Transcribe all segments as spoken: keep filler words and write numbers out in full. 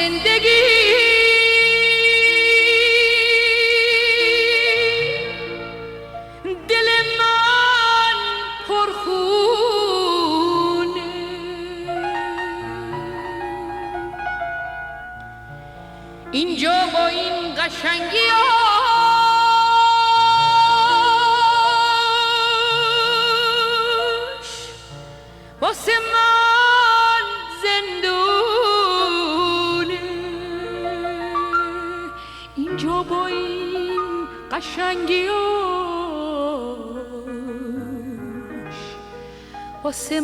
زندگی دل من پرخونه، اینجا با این قشنگی هاش واسه من زندونه، اینجا با این قشنگی هاش واسه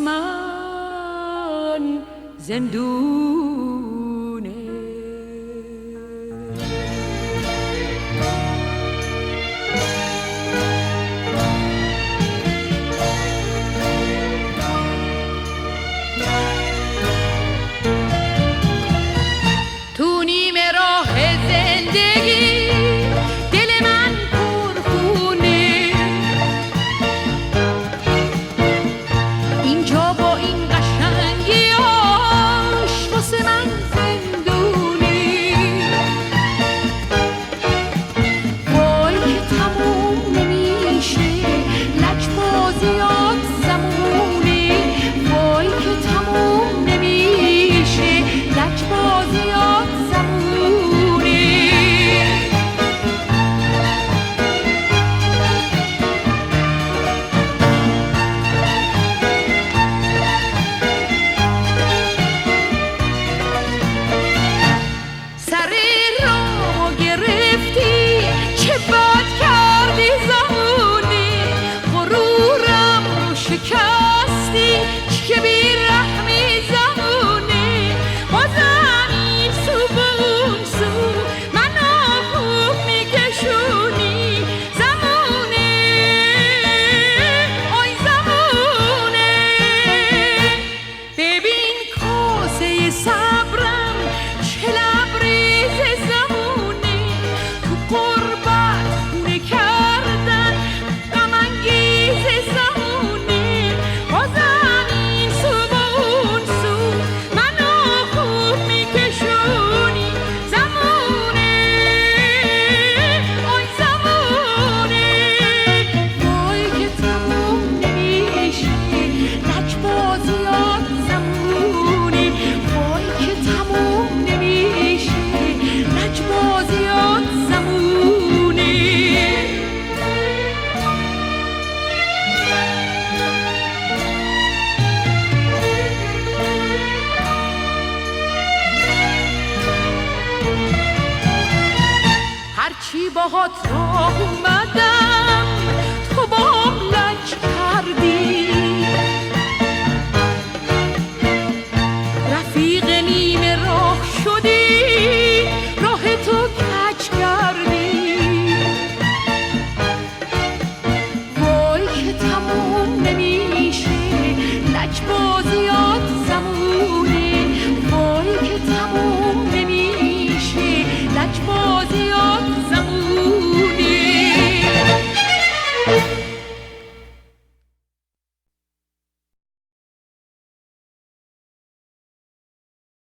من زندونه. تو نیمه راه زندگی دل من پرخونه، اینجا با این قشنگیاش واسه من زندونی. وای که تموم نمیشه لجبازیات زمونه، وای که تموم نمیشه لجبازیات زمونه. سر رامو گرفتی چه بد کردی زمونه، غرورم رو شکستی چه بیرحمی زمونه. بازم این سو به اون سو منو خوب میکشونی زمونه، آی زمونه. ببین کاسه صبرم چه لبریز زمونه، تو قربت خونه کردن غم انگیز زمونه. بازم این سو با اون سو منو خوب میکشونی زمونه، آی زمونه. وای که تموم نمیشه لجبازیات زمونی، وای که تموم نمیشه لجبازیات زمونی. هرچی باهات راه اومدم تو با